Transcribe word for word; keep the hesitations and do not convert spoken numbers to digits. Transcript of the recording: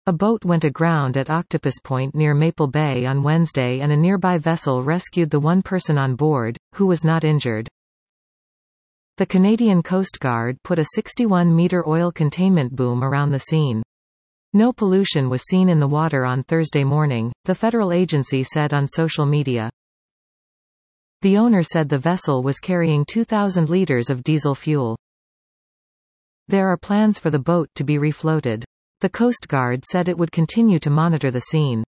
A boat went aground at Octopus Point near Maple Bay on Wednesday and a nearby vessel rescued the one person on board, who was not injured. The Canadian Coast Guard put a sixty-one meter oil containment boom around the scene. No pollution was seen in the water on Thursday morning, the federal agency said on social media. The owner said the vessel was carrying two thousand liters of diesel fuel. There are plans for the boat to be refloated. The Coast Guard said it would continue to monitor the scene.